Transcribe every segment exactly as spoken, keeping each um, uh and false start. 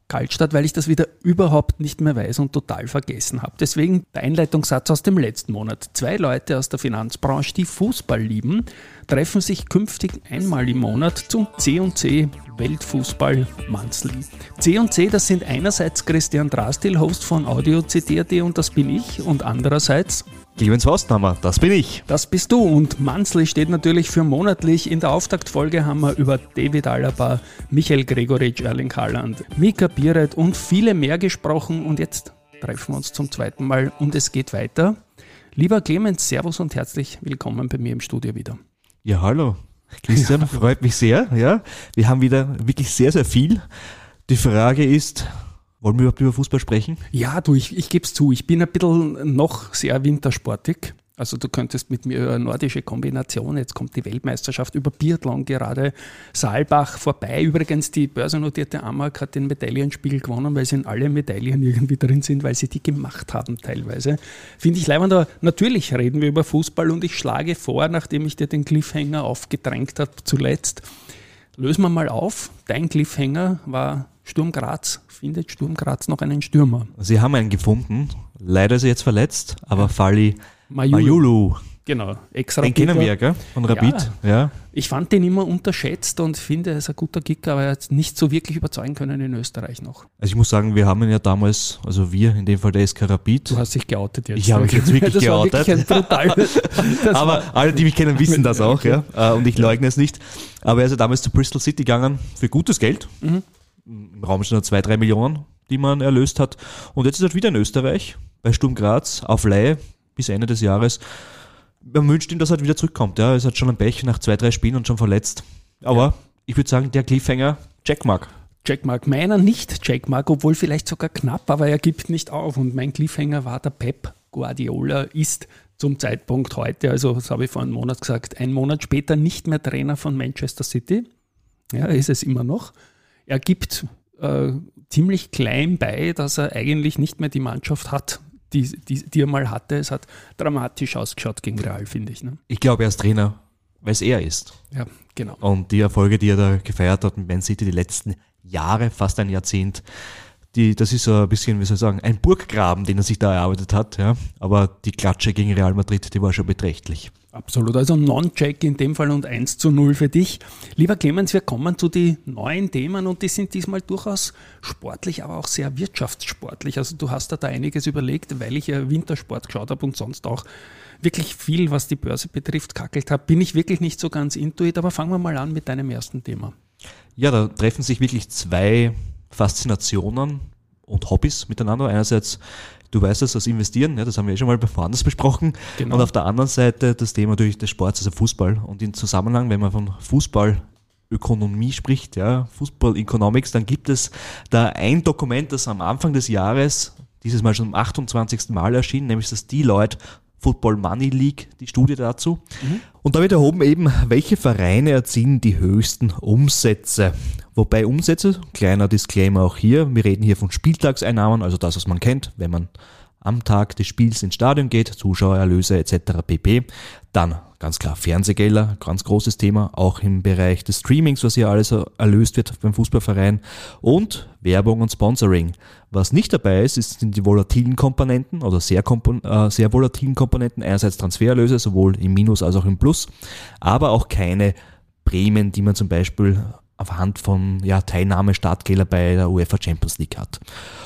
Kaltstart, weil ich das wieder überhaupt nicht mehr weiß und total vergessen habe. Deswegen der Einleitungssatz aus dem letzten Monat. Zwei Leute aus der Finanzbranche, die Fußball lieben, treffen sich künftig einmal im Monat zum C und C Weltfußball Monthly. C und C, das sind einerseits Christian Drastil, Host von Audio C D punkt A T und das bin ich, und andererseits Clemens Horsthammer, das bin ich. Das bist du, und Monthly steht natürlich für monatlich. In der Auftaktfolge haben wir über David Alaba, Michael Gregoritsch, Erling Haaland, Mika Biret und viele mehr gesprochen, und jetzt treffen wir uns zum zweiten Mal und es geht weiter. Lieber Clemens, Servus und herzlich willkommen bei mir im Studio wieder. Ja, hallo Christian, ja, freut mich sehr. Ja, wir haben wieder wirklich sehr, sehr viel. Die Frage ist, wollen wir überhaupt über Fußball sprechen? Ja, du, ich, ich gebe es zu, ich bin ein bisschen noch sehr wintersportig. Also du könntest mit mir über eine nordische Kombination, jetzt kommt die Weltmeisterschaft über Biathlon gerade, Saalbach vorbei. Übrigens, die börsennotierte Amag hat den Medaillenspiegel gewonnen, weil sie in alle Medaillen irgendwie drin sind, weil sie die gemacht haben teilweise. Finde ich leibend, aber natürlich reden wir über Fußball, und ich schlage vor, nachdem ich dir den Cliffhanger aufgedrängt habe zuletzt, lösen wir mal auf. Dein Cliffhanger war Sturm Graz. Findet Sturm Graz noch einen Stürmer? Sie haben einen gefunden. Leider ist er jetzt verletzt, aber ja. Fali Mayulu. Mayulu. Genau, ex-Rapid. Den kennen wir ja, gell? Von Rapid. Ja. Ja. Ich fand den immer unterschätzt und finde, er ist ein guter Kicker, aber er hat nicht so wirklich überzeugen können in Österreich noch. Also ich muss sagen, wir haben ihn ja damals, also wir, in dem Fall der S K Rapid. Du hast dich geoutet jetzt. Ich habe mich jetzt wirklich das geoutet. War wirklich ein brutal, aber alle, die mich kennen, wissen das auch, ja. Und ich leugne es nicht. Aber er ist ja damals zu Bristol City gegangen für gutes Geld. Mhm. Im Raum stehen zwei, drei Millionen, die man erlöst hat. Und jetzt ist er wieder in Österreich, bei Sturm Graz, auf Leihe bis Ende des Jahres. Man wünscht ihm, dass er halt wieder zurückkommt. Ja. Er hat schon ein Pech nach zwei, drei Spielen und schon verletzt. Aber ja. Ich würde sagen, der Cliffhanger, Checkmark. Checkmark. Meiner nicht Checkmark, obwohl vielleicht sogar knapp, aber er gibt nicht auf. Und mein Cliffhanger war, der Pep Guardiola ist zum Zeitpunkt heute, also das habe ich vor einem Monat gesagt, ein Monat später nicht mehr Trainer von Manchester City. Ja, er ist es immer noch. Er gibt äh, ziemlich klein bei, dass er eigentlich nicht mehr die Mannschaft hat, die, die, die er mal hatte. Es hat dramatisch ausgeschaut gegen Real, finde ich. Ne? Ich glaube, er ist Trainer, weil es er ist. Ja, genau. Und die Erfolge, die er da gefeiert hat mit Man City die letzten Jahre, fast ein Jahrzehnt, die, das ist so ein bisschen, wie soll ich sagen, ein Burggraben, den er sich da erarbeitet hat. Ja? Aber die Klatsche gegen Real Madrid, die war schon beträchtlich. Absolut, also Non-Check in dem Fall und eins zu null für dich. Lieber Clemens, wir kommen zu den neuen Themen, und die sind diesmal durchaus sportlich, aber auch sehr wirtschaftssportlich. Also du hast da, da einiges überlegt, weil ich ja Wintersport geschaut habe und sonst auch wirklich viel, was die Börse betrifft, kackelt habe. Bin ich wirklich nicht so ganz intuit, aber fangen wir mal an mit deinem ersten Thema. Ja, da treffen sich wirklich zwei Faszinationen und Hobbys miteinander. Einerseits, du weißt es, das Investieren, ja, das haben wir eh schon mal woanders besprochen. Genau. Und auf der anderen Seite das Thema natürlich des Sports, also Fußball. Und im Zusammenhang, wenn man von Fußballökonomie spricht, ja, Fußball Economics, dann gibt es da ein Dokument, das am Anfang des Jahres, dieses Mal schon zum achtundzwanzigsten Mal erschien, nämlich das Deloitte Football Money League, die Studie dazu. Mhm. Und da wird erhoben eben, welche Vereine erzielen die höchsten Umsätze. Wobei Umsätze, kleiner Disclaimer auch hier, wir reden hier von Spieltagseinnahmen, also das, was man kennt, wenn man am Tag des Spiels ins Stadion geht, Zuschauererlöse et cetera pp. Dann ganz klar Fernsehgelder, ganz großes Thema, auch im Bereich des Streamings, was hier alles erlöst wird beim Fußballverein, und Werbung und Sponsoring. Was nicht dabei ist, sind die volatilen Komponenten oder sehr, kompon- äh, sehr volatilen Komponenten, einerseits Transfererlöse, sowohl im Minus als auch im Plus, aber auch keine Prämien, die man zum Beispiel anhand von ja, Teilnahme Startgelder bei der UEFA Champions League hat.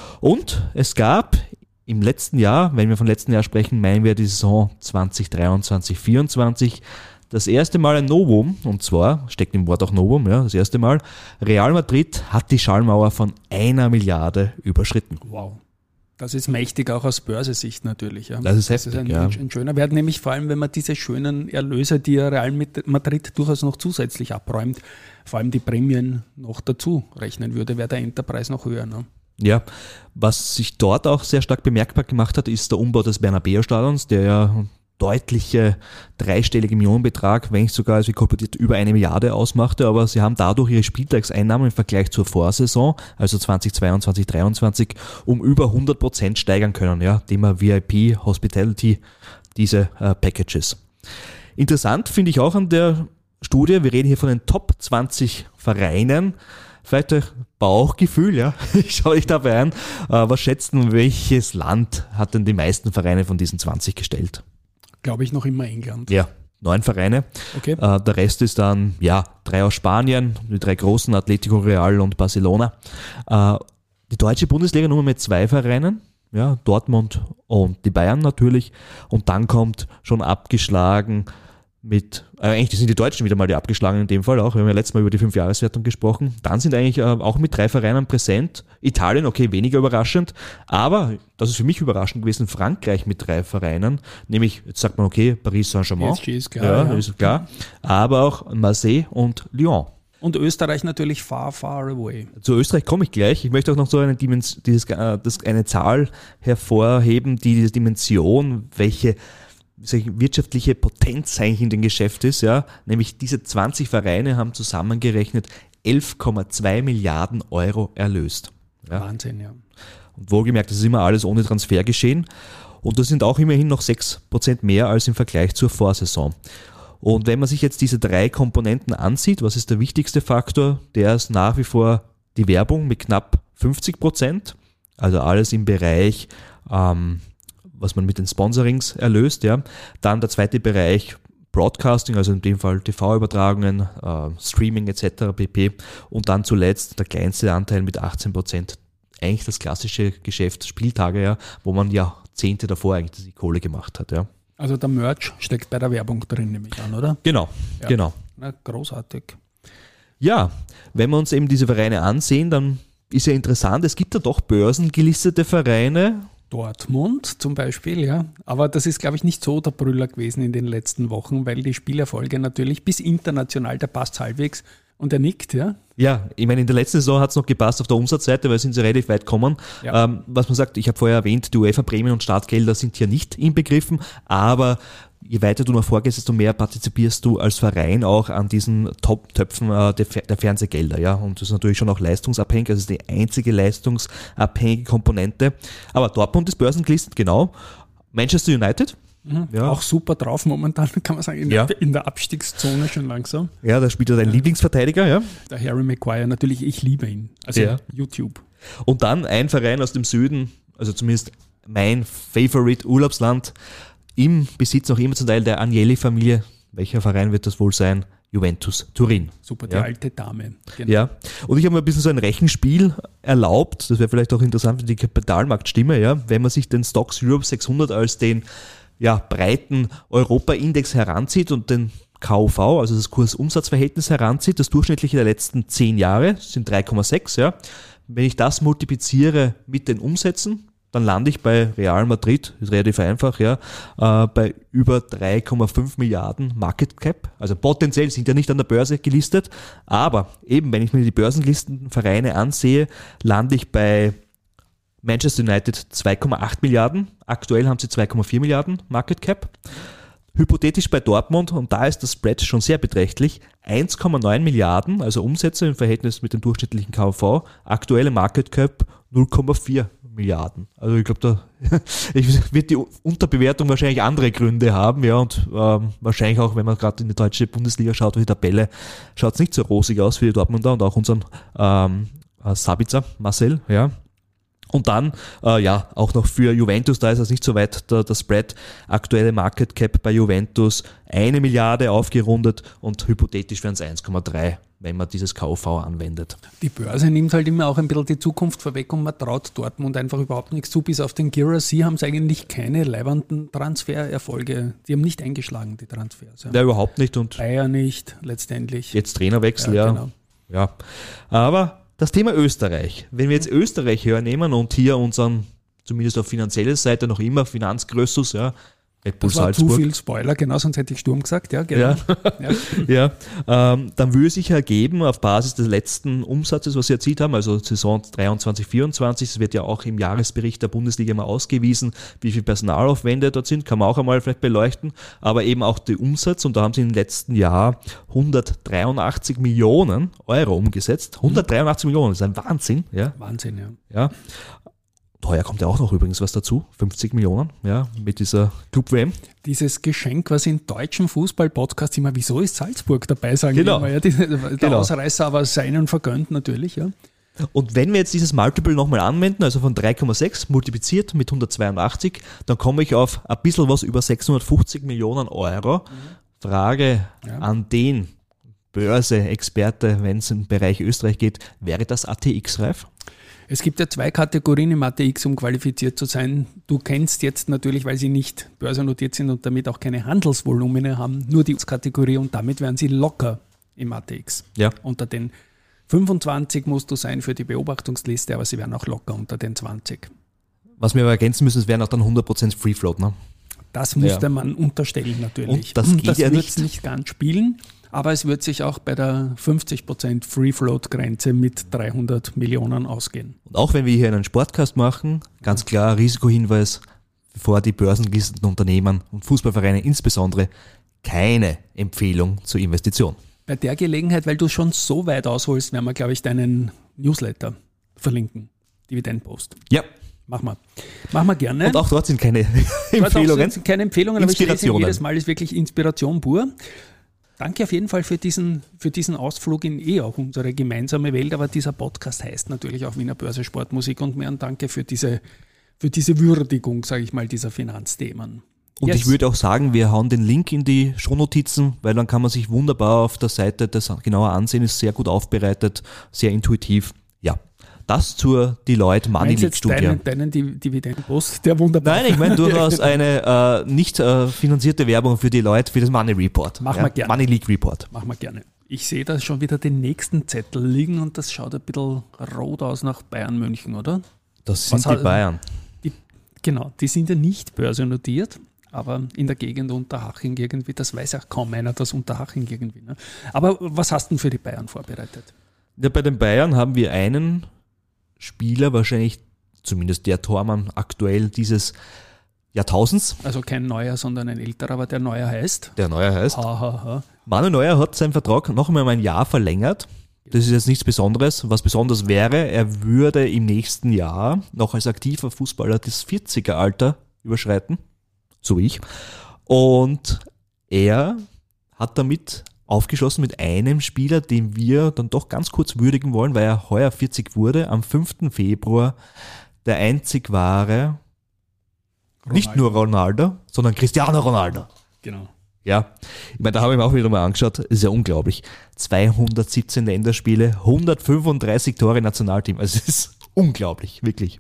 Und es gab im letzten Jahr, wenn wir von letzten Jahr sprechen, meinen wir die Saison zwanzig dreiundzwanzig vierundzwanzig, das erste Mal ein Novum, und zwar, steckt im Wort auch Novum, ja, das erste Mal, Real Madrid hat die Schallmauer von einer Milliarde überschritten. Wow. Das ist mächtig, auch aus Börsesicht natürlich. Ja. Das ist heftig, das ist ein, ja. ein schöner Wert, nämlich vor allem, wenn man diese schönen Erlöse, die Real Madrid durchaus noch zusätzlich abräumt, vor allem die Prämien noch dazu rechnen würde, wäre der Enterprise noch höher. Ne? Ja, was sich dort auch sehr stark bemerkbar gemacht hat, ist der Umbau des Bernabeu-Stadions, der ja deutliche dreistellige Millionenbetrag, wenn nicht sogar, also wie kolportiert, über eine Milliarde ausmachte, aber sie haben dadurch ihre Spieltagseinnahmen im Vergleich zur Vorsaison, also zwanzig zweiundzwanzig dreiundzwanzig, um über hundert Prozent steigern können. Ja, Thema V I P, Hospitality, diese äh, Packages. Interessant finde ich auch an der Studie, wir reden hier von den Top zwanzig Vereinen, vielleicht euch Bauchgefühl, ja, ich schaue euch dabei an, äh, was schätzt denn, welches Land hat denn die meisten Vereine von diesen zwanzig gestellt? Glaube ich noch immer England. Ja, neun Vereine. Okay. Äh, der Rest ist dann, ja, drei aus Spanien, die drei großen, Atletico, Real und Barcelona. Äh, die deutsche Bundesliga nur mit zwei Vereinen, ja, Dortmund und die Bayern natürlich. Und dann kommt schon abgeschlagen mit, äh, eigentlich sind die Deutschen wieder mal die abgeschlagenen in dem Fall auch, wir haben ja letztes Mal über die Fünfjahreswertung gesprochen, dann sind eigentlich äh, auch mit drei Vereinen präsent, Italien, okay, weniger überraschend, aber, das ist für mich überraschend gewesen, Frankreich mit drei Vereinen, nämlich, jetzt sagt man, okay, Paris Saint-Germain, P S G ist klar, ja, ja. ist klar, aber auch Marseille und Lyon. Und Österreich natürlich far, far away. Zu Österreich komme ich gleich. Ich möchte auch noch so eine, Dimens- dieses, äh, das, eine Zahl hervorheben, die diese Dimension, welche wirtschaftliche Potenz eigentlich in dem Geschäft ist, ja, nämlich diese zwanzig Vereine haben zusammengerechnet elf Komma zwei Milliarden Euro erlöst. Ja. Wahnsinn, ja. Und wohlgemerkt, das ist immer alles ohne Transfer geschehen und das sind auch immerhin noch sechs Prozent mehr als im Vergleich zur Vorsaison. Und wenn man sich jetzt diese drei Komponenten ansieht, was ist der wichtigste Faktor? Der ist nach wie vor die Werbung mit knapp fünfzig Prozent, also alles im Bereich ähm, was man mit den Sponsorings erlöst, ja. Dann der zweite Bereich Broadcasting, also in dem Fall T V-Übertragungen, äh, Streaming et cetera pp. Und dann zuletzt der kleinste Anteil mit achtzehn Prozent. Eigentlich das klassische Geschäft, Spieltage, ja, wo man Jahrzehnte davor eigentlich die Kohle gemacht hat, ja. Also der Merch steckt bei der Werbung drin, nehme ich an, oder? Genau, ja. genau. Na, großartig. Ja, wenn wir uns eben diese Vereine ansehen, dann ist ja interessant, es gibt ja doch börsengelistete Vereine. Dortmund zum Beispiel, ja. Aber das ist, glaube ich, nicht so der Brüller gewesen in den letzten Wochen, weil die Spielerfolge natürlich bis international, der passt halbwegs und er nickt, ja. Ja, ich meine, in der letzten Saison hat es noch gepasst auf der Umsatzseite, weil sind sie relativ weit gekommen. Ja. Ähm, was man sagt, ich habe vorher erwähnt, die UEFA-Prämien und Startgelder sind hier nicht inbegriffen, aber je weiter du nach vorgehst, desto mehr partizipierst du als Verein auch an diesen Top-Töpfen äh, der, der Fernsehgelder, ja. Und das ist natürlich schon auch leistungsabhängig, also die einzige leistungsabhängige Komponente. Aber Dortmund ist börsengelistet, genau. Manchester United. Mhm. Ja. Auch super drauf momentan, kann man sagen, in, ja. der, in der Abstiegszone schon langsam. Ja, da spielt er dein ja. Lieblingsverteidiger, ja. Der Harry Maguire, natürlich, ich liebe ihn. Also ja. YouTube. Und dann ein Verein aus dem Süden, also zumindest mein Favorite Urlaubsland, im Besitz noch immer zum Teil der Agnelli-Familie. Welcher Verein wird das wohl sein? Juventus Turin. Super, die ja. alte Dame. Genau. Ja, und ich habe mir ein bisschen so ein Rechenspiel erlaubt, das wäre vielleicht auch interessant für die Kapitalmarktstimme, ja, wenn man sich den Stocks Europe sechshundert als den ja, breiten Europa-Index heranzieht und den K U V, also das Kurs-Umsatz-Verhältnis heranzieht, das durchschnittliche der letzten zehn Jahre sind drei Komma sechs, ja. Wenn ich das multipliziere mit den Umsätzen, dann lande ich bei Real Madrid, ist relativ einfach, ja, äh, bei über drei Komma fünf Milliarden Market Cap. Also potenziell sind ja nicht an der Börse gelistet, aber eben, wenn ich mir die börsengelisteten Vereine ansehe, lande ich bei Manchester United zwei Komma acht Milliarden. Aktuell haben sie zwei Komma vier Milliarden Market Cap. Hypothetisch bei Dortmund, und da ist das Spread schon sehr beträchtlich, eins Komma neun Milliarden, also Umsätze im Verhältnis mit dem durchschnittlichen K U V, aktuelle Market Cap null Komma vier Milliarden. Also ich glaube, da wird die Unterbewertung wahrscheinlich andere Gründe haben, ja, und ähm, wahrscheinlich auch, wenn man gerade in die deutsche Bundesliga schaut, die Tabelle, schaut es nicht so rosig aus für die Dortmunder und auch unseren ähm, Sabitzer, Marcel, ja. Und dann, äh, ja, auch noch für Juventus, da ist es nicht so weit der, der Spread, aktuelle Market Cap bei Juventus eine Milliarde aufgerundet und hypothetisch wären es eins Komma drei, wenn man dieses K U V anwendet. Die Börse nimmt halt immer auch ein bisschen die Zukunft vorweg und man traut Dortmund einfach überhaupt nichts zu, bis auf den Guirassy haben sie eigentlich keine leibenden Transfererfolge. Die haben nicht eingeschlagen, die Transfers. Ja, ja überhaupt nicht. Und Bayer nicht, letztendlich. Jetzt Trainerwechsel, ja. Ja, Genau. genau. Ja. Aber das Thema Österreich. Wenn wir jetzt Österreich hernehmen und hier unseren, zumindest auf finanzieller Seite noch immer Finanzgrößus, ja, Red Bull das war Salzburg. zu viel Spoiler, genau, sonst hätte ich Sturm gesagt. Ja, genau. Ja, ja. ja ähm, dann würde sich ergeben, auf Basis des letzten Umsatzes, was Sie erzielt haben, also Saison dreiundzwanzig vierundzwanzig, es wird ja auch im Jahresbericht der Bundesliga mal ausgewiesen, wie viel Personalaufwände dort sind, kann man auch einmal vielleicht beleuchten, aber eben auch der Umsatz, und da haben Sie im letzten Jahr hundertdreiundachtzig Millionen Euro umgesetzt. hundertdreiundachtzig Millionen, das ist ein Wahnsinn. Ja. Wahnsinn, ja. ja. Teuer kommt ja auch noch übrigens was dazu, fünfzig Millionen, ja, mit dieser Club-W M. Dieses Geschenk, was in deutschen Fußball-Podcasts immer, wieso ist Salzburg dabei, sagen genau. die immer. Ja, die, der genau. Ausreißer aber seinen vergönnt natürlich, ja. Und wenn wir jetzt dieses Multiple nochmal anwenden, also von drei Komma sechs multipliziert mit hundertzweiundachtzig, dann komme ich auf ein bisschen was über sechshundertfünfzig Millionen Euro. Mhm. Frage ja. an den Börse-Experte, wenn es im Bereich Österreich geht, wäre das A T X-reif? Es gibt ja zwei Kategorien im A T X, um qualifiziert zu sein. Du kennst jetzt natürlich, weil sie nicht börsennotiert sind und damit auch keine Handelsvolumina haben, nur die Kategorie und damit wären sie locker im A T X. Ja. Unter den fünfundzwanzig musst du sein für die Beobachtungsliste, aber sie wären auch locker unter den zwanzig. Was wir aber ergänzen müssen, es wären auch dann hundert Prozent Free Float, ne? Das musste ja. man unterstellen natürlich. Und das geht das ja wird nicht. nicht ganz spielen, aber es wird sich auch bei der fünfzig Prozent Free Float Grenze mit dreihundert Millionen ausgehen. Und auch wenn wir hier einen Sportcast machen, ganz klar Risikohinweis, bevor die börsengelisteten Unternehmen und Fußballvereine insbesondere keine Empfehlung zur Investition. Bei der Gelegenheit, weil du schon so weit ausholst, werden wir, glaube ich, deinen Newsletter verlinken. Dividendenpost. Ja. Machen wir. Machen wir gerne. Und auch dort sind keine Empfehlungen. Dort sind keine Empfehlungen, aber ich lese jedes Mal, ist wirklich Inspiration pur. Danke auf jeden Fall für diesen, für diesen Ausflug in eh auch unsere gemeinsame Welt, aber dieser Podcast heißt natürlich auch Wiener Börse Sportmusik und mehr. Und danke für diese, für diese Würdigung, sage ich mal, dieser Finanzthemen. Und yes. ich würde auch sagen, wir hauen den Link in die Shownotizen, weil dann kann man sich wunderbar auf der Seite das genauer ansehen, ist sehr gut aufbereitet, sehr intuitiv. Ja, das zur Deloitte Money League Studie. Deinen, deinen Dividendenpost, der wunderbar. Nein, ich meine durchaus eine äh, nicht äh, finanzierte Werbung für Deloitte für das Money Report. Machen ja? wir gerne. Money League Report. Machen wir gerne. Ich sehe da schon wieder den nächsten Zettel liegen und das schaut ein bisschen rot aus nach Bayern München, oder? Das sind Was die hat, Bayern. Die, genau, die sind ja nicht börsennotiert. Aber in der Gegend Unterhaching irgendwie, das weiß auch kaum einer, das Unterhaching irgendwie. Ne? Aber was hast du denn für die Bayern vorbereitet? Ja, bei den Bayern haben wir einen Spieler, wahrscheinlich zumindest der Tormann aktuell dieses Jahrtausends. Also kein Neuer, sondern ein älterer, aber der Neuer heißt? Der Neuer heißt. Ha, ha, ha. Manuel Neuer hat seinen Vertrag noch einmal um ein Jahr verlängert. Das ist jetzt nichts Besonderes. Was besonders wäre, er würde im nächsten Jahr noch als aktiver Fußballer das vierziger-Alter überschreiten. So wie ich. Und er hat damit aufgeschlossen mit einem Spieler, den wir dann doch ganz kurz würdigen wollen, weil er heuer vierzig wurde, am fünften Februar der einzig wahre, Ronaldo. Nicht nur Ronaldo, sondern Cristiano Ronaldo. Genau. Ja, ich meine, da habe ich mir auch wieder mal angeschaut, ist ja unglaublich. zweihundertsiebzehn Länderspiele, hundertfünfunddreißig Tore Nationalteam, also es ist unglaublich, wirklich.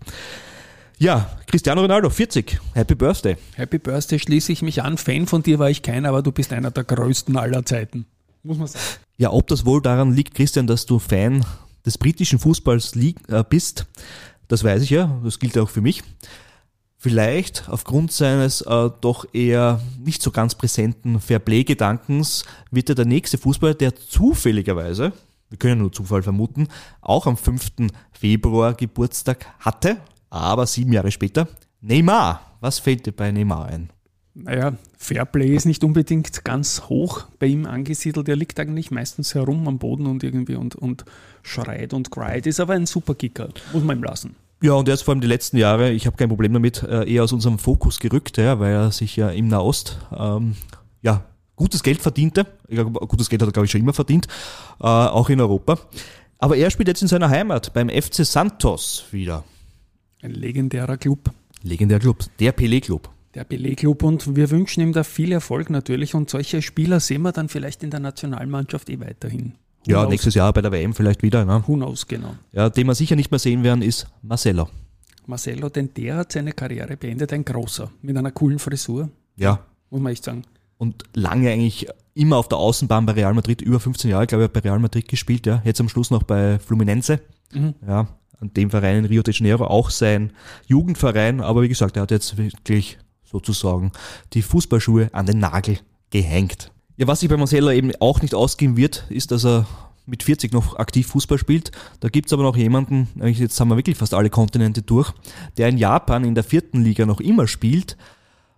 Ja, Cristiano Ronaldo, vierzig. Happy Birthday. Happy Birthday, schließe ich mich an. Fan von dir war ich keiner, aber du bist einer der größten aller Zeiten. Muss man sagen. Ja, ob das wohl daran liegt, Christian, dass du Fan des britischen Fußballs lieg, äh, bist, das weiß ich ja. Das gilt auch für mich. Vielleicht aufgrund seines äh, doch eher nicht so ganz präsenten Fairplay-Gedankens wird er der nächste Fußballer, der zufälligerweise, wir können nur Zufall vermuten, auch am fünften Februar Geburtstag hatte. Aber sieben Jahre später, Neymar. Was fällt dir bei Neymar ein? Naja, Fairplay ist nicht unbedingt ganz hoch bei ihm angesiedelt. Er liegt eigentlich meistens herum am Boden und irgendwie und, und schreit und cryt. Ist aber ein super Kicker, muss man ihm lassen. Ja, und er ist vor allem die letzten Jahre, ich habe kein Problem damit, eher aus unserem Fokus gerückt, ja, weil er sich ja im Nahost ähm, ja, gutes Geld verdiente. Ja, gutes Geld hat er, glaube ich, schon immer verdient, äh, auch in Europa. Aber er spielt jetzt in seiner Heimat beim F C Santos wieder. Ein legendärer Club. Legendärer Club, der Pelé-Club. Der Pelé-Club und wir wünschen ihm da viel Erfolg natürlich und solche Spieler sehen wir dann vielleicht in der Nationalmannschaft eh weiterhin. Who ja, knows? Nächstes Jahr bei der W M vielleicht wieder. Ne? Who knows, genau. Ja, den wir sicher nicht mehr sehen werden, ist Marcelo. Marcelo, denn der hat seine Karriere beendet, ein großer, mit einer coolen Frisur. Ja. Muss man echt sagen. Und lange eigentlich immer auf der Außenbahn bei Real Madrid, über fünfzehn Jahre, glaube ich, bei Real Madrid gespielt, ja. Jetzt am Schluss noch bei Fluminense. Mhm. Ja. An dem Verein in Rio de Janeiro, auch sein Jugendverein, aber wie gesagt, er hat jetzt wirklich sozusagen die Fußballschuhe an den Nagel gehängt. Ja, was sich bei Marcelo eben auch nicht ausgehen wird, ist, dass er mit vierzig noch aktiv Fußball spielt. Da gibt es aber noch jemanden, jetzt haben wir wirklich fast alle Kontinente durch, der in Japan in der vierten Liga noch immer spielt,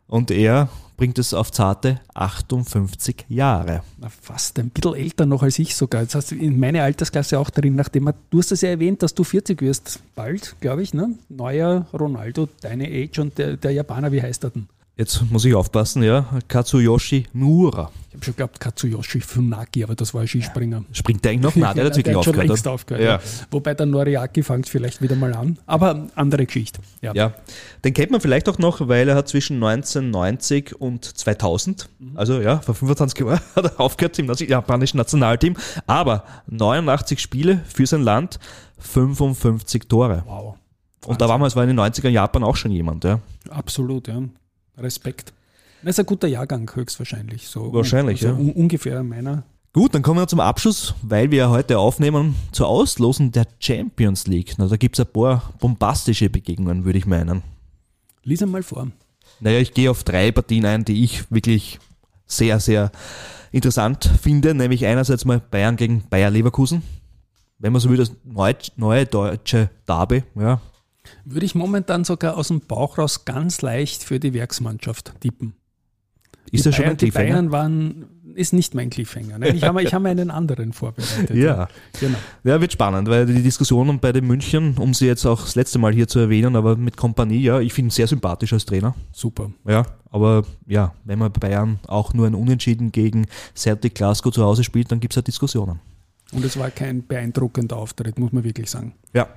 Und er bringt es auf zarte achtundfünfzig Jahre. Na, fast ein bisschen älter noch als ich sogar. Jetzt hast du in meine Altersklasse auch drin, nachdem man, du hast es ja erwähnt, dass du vierzig wirst, bald, glaube ich, ne? Neuer Ronaldo, deine Age und der, der Japaner, wie heißt er denn? Jetzt muss ich aufpassen, ja. Katsuyoshi Miura. Ich habe schon geglaubt, Katsuyoshi Funaki, aber das war ein Skispringer. Springt der eigentlich noch? Nein, der hat jetzt wirklich schon aufgehört. längst aufgehört. Ja. Ja. Wobei der Noriaki fängt vielleicht wieder mal an. Aber andere Geschichte. Ja. ja, den kennt man vielleicht auch noch, weil er hat zwischen neunzehnhundertneunzig und zweitausend, mhm. also ja, vor fünfundzwanzig Jahren hat er aufgehört im japanischen Nationalteam. Aber neunundachtzig Spiele für sein Land, fünfundfünfzig Tore. Wow. Und Wahnsinn. Da war man, es war in den neunzigern Japan auch schon jemand. Ja. Absolut, ja. Respekt. Das ist ein guter Jahrgang höchstwahrscheinlich. So Wahrscheinlich, also ja. Un- ungefähr meiner. Gut, dann kommen wir zum Abschluss, weil wir ja heute aufnehmen, zur Auslosung der Champions League. Na, da gibt es ein paar bombastische Begegnungen, würde ich meinen. Lies einmal vor. Naja, ich gehe auf drei Partien ein, die ich wirklich sehr, sehr interessant finde. Nämlich einerseits mal Bayern gegen Bayer Leverkusen. Wenn man so will, das neue, neue deutsche Derby, ja. Würde ich momentan sogar aus dem Bauch raus ganz leicht für die Werksmannschaft tippen. Ist die das schon Bayern, ein Cliffhanger? Die Bayern waren, ist nicht mein Cliffhanger. Nein, ich habe ich hab einen anderen vorbereitet. Ja. Genau. Ja, wird spannend, weil die Diskussionen bei den München, um sie jetzt auch das letzte Mal hier zu erwähnen, aber mit Kompanie, ja, ich finde ihn sehr sympathisch als Trainer. Super. Ja, aber ja, wenn man bei Bayern auch nur ein Unentschieden gegen Celtic Glasgow zu Hause spielt, dann gibt es ja Diskussionen. Und es war kein beeindruckender Auftritt, muss man wirklich sagen. Ja.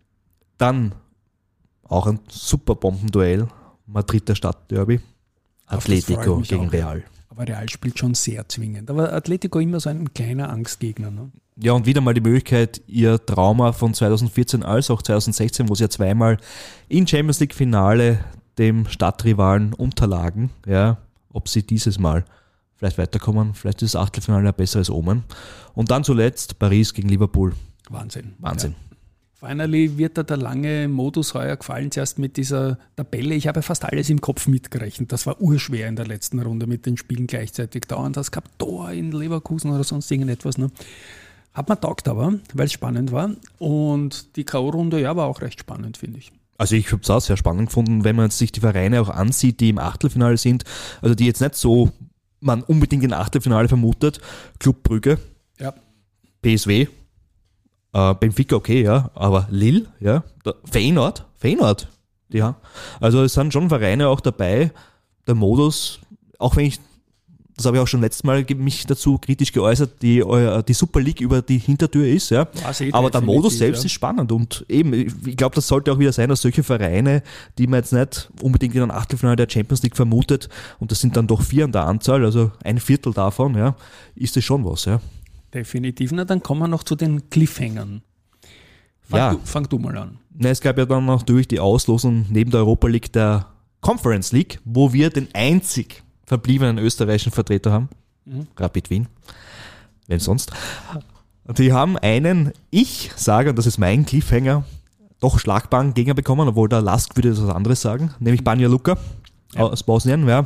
Dann auch ein super Bombenduell, Madrider Stadtderby, Atletico gegen auch. Real. Aber Real spielt schon sehr zwingend. Aber Atletico immer so ein kleiner Angstgegner. Ne? Ja, und wieder mal die Möglichkeit, ihr Trauma von zweitausendvierzehn als auch zweitausendsechzehn, wo sie ja zweimal in Champions League Finale dem Stadtrivalen unterlagen, ja, ob sie dieses Mal vielleicht weiterkommen, vielleicht ist das Achtelfinale ein besseres Omen. Und dann zuletzt Paris gegen Liverpool. Wahnsinn. Wahnsinn. Ja. Finally wird da der lange Modus heuer gefallen, zuerst mit dieser Tabelle. Ich habe fast alles im Kopf mitgerechnet. Das war urschwer in der letzten Runde mit den Spielen gleichzeitig dauernd. Das gab Tor in Leverkusen oder sonst irgendetwas. Ne? Hat man taugt aber, weil es spannend war. Und die K O-Runde, ja, war auch recht spannend, finde ich. Also ich habe es auch sehr spannend gefunden, wenn man sich die Vereine auch ansieht, die im Achtelfinale sind. Also die jetzt nicht so, man unbedingt im Achtelfinale vermutet. Club Brügge, ja. P S V, Uh, Benfica, okay, ja, aber Lille, ja, Feyenoord, Feyenoord, ja. Also es sind schon Vereine auch dabei, der Modus, auch wenn ich, das habe ich auch schon letztes Mal mich dazu kritisch geäußert, die, die Super League über die Hintertür ist, ja, aber der Modus selbst ja. ist spannend und eben, ich glaube, das sollte auch wieder sein, dass solche Vereine, die man jetzt nicht unbedingt in einem Achtelfinale der Champions League vermutet, und das sind dann doch vier an der Anzahl, also ein Viertel davon, ja, ist das schon was, ja. Definitiv. Na, dann kommen wir noch zu den Cliffhangern. Fang, ja. du, fang du mal an. Na, es gab ja dann noch durch die Auslosung neben der Europa League der Conference League, wo wir den einzig verbliebenen österreichischen Vertreter haben. Mhm. Rapid Wien. Wenn sonst. Die haben einen, ich sage, und das ist mein Cliffhanger, doch schlagbaren Gegner bekommen, obwohl der Lask würde das was anderes sagen, nämlich Banja Luka ja. aus Bosnien. Ja.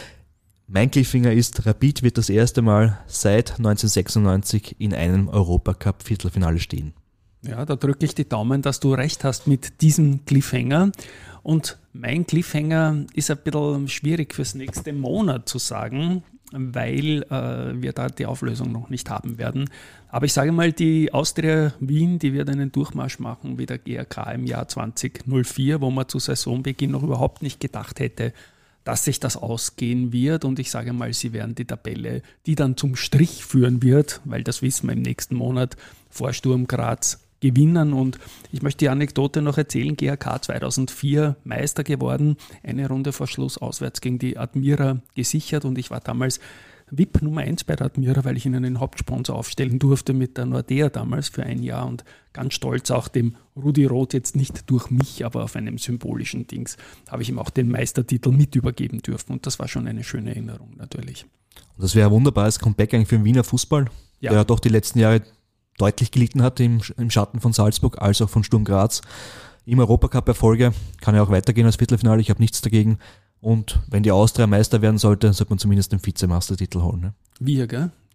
Mein Cliffhanger ist, Rapid wird das erste Mal seit neunzehnhundertsechsundneunzig in einem Europacup-Viertelfinale stehen. Ja, da drücke ich die Daumen, dass du recht hast mit diesem Cliffhanger. Und mein Cliffhanger ist ein bisschen schwierig fürs nächste Monat zu sagen, weil äh, wir da die Auflösung noch nicht haben werden. Aber ich sage mal, die Austria Wien, die wird einen Durchmarsch machen wie der G A K im Jahr zwanzig null vier, wo man zu Saisonbeginn noch überhaupt nicht gedacht hätte, dass sich das ausgehen wird, und ich sage mal, sie werden die Tabelle, die dann zum Strich führen wird, weil das wissen wir im nächsten Monat, vor Sturm Graz gewinnen. Und ich möchte die Anekdote noch erzählen, G A K zweitausendvier Meister geworden, eine Runde vor Schluss auswärts gegen die Admira gesichert, und ich war damals V I P Nummer eins bei der Admira, weil ich ihnen einen Hauptsponsor aufstellen durfte mit der Nordea damals für ein Jahr, und ganz stolz auch dem Rudi Roth, jetzt nicht durch mich, aber auf einem symbolischen Dings, habe ich ihm auch den Meistertitel mit übergeben dürfen, und das war schon eine schöne Erinnerung natürlich. Und das wäre ein wunderbares Comeback eigentlich für den Wiener Fußball, ja. der doch die letzten Jahre deutlich gelitten hat im, im Schatten von Salzburg als auch von Sturm Graz. Im Europacup-Erfolge kann er auch weitergehen als Viertelfinale, ich habe nichts dagegen. Und wenn die Austria Meister werden sollte, dann sollte man zumindest den Vizemeistertitel holen. Ne? Wir, gell?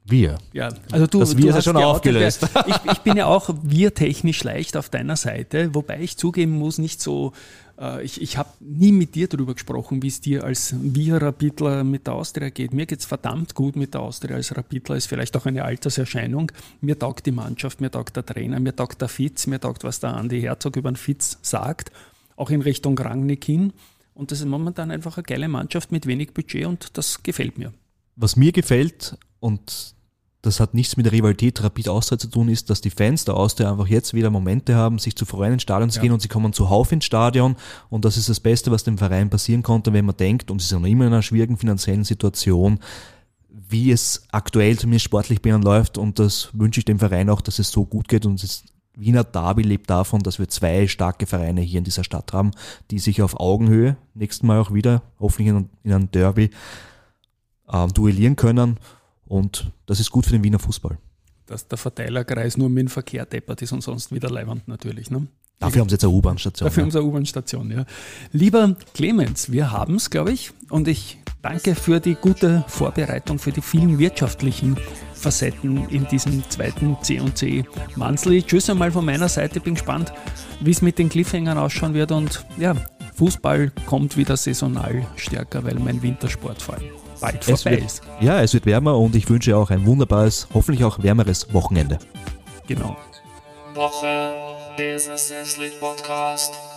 Wir. Ja, also du, das Wir du ist ja schon aufgelöst. Ich, ich bin ja auch wir-technisch leicht auf deiner Seite, wobei ich zugeben muss, nicht so, äh, ich, ich habe nie mit dir darüber gesprochen, wie es dir als Wir-Rapidler mit der Austria geht. Mir geht es verdammt gut mit der Austria als Rapidler, ist vielleicht auch eine Alterserscheinung. Mir taugt die Mannschaft, mir taugt der Trainer, mir taugt der Fitz, mir taugt, was der Andi Herzog über den Fitz sagt, auch in Richtung Rangnick hin. Und das ist momentan einfach eine geile Mannschaft mit wenig Budget und das gefällt mir. Was mir gefällt, und das hat nichts mit der Rivalität Rapid Austria zu tun, ist, dass die Fans der Austria einfach jetzt wieder Momente haben, sich zu freuen, ins Stadion zu ja. gehen, und sie kommen zuhauf ins Stadion, und das ist das Beste, was dem Verein passieren konnte, wenn man denkt, und sie sind noch immer in einer schwierigen finanziellen Situation, wie es aktuell zumindest sportlich bei ihnen läuft, und das wünsche ich dem Verein auch, dass es so gut geht, und das Wiener Derby lebt davon, dass wir zwei starke Vereine hier in dieser Stadt haben, die sich auf Augenhöhe, nächstes Mal auch wieder, hoffentlich in, in einem Derby, ähm, duellieren können. Und das ist gut für den Wiener Fußball. Dass der Verteilerkreis nur mit dem Verkehr deppert ist und sonst wieder leiwand natürlich. Ne? Dafür haben sie jetzt eine U-Bahn-Station. Dafür ja. haben sie eine U-Bahn-Station, ja. Lieber Clemens, wir haben es, glaube ich, und ich danke für die gute Vorbereitung, für die vielen wirtschaftlichen Facetten in diesem zweiten C und C Monthly. Tschüss einmal von meiner Seite, bin gespannt, wie es mit den Cliffhangern ausschauen wird, und ja, Fußball kommt wieder saisonal stärker, weil mein Wintersport vor allem bald vorbei wird, ist. Ja, es wird wärmer, und ich wünsche auch ein wunderbares, hoffentlich auch wärmeres Wochenende. Genau. Woche, Business League Podcast.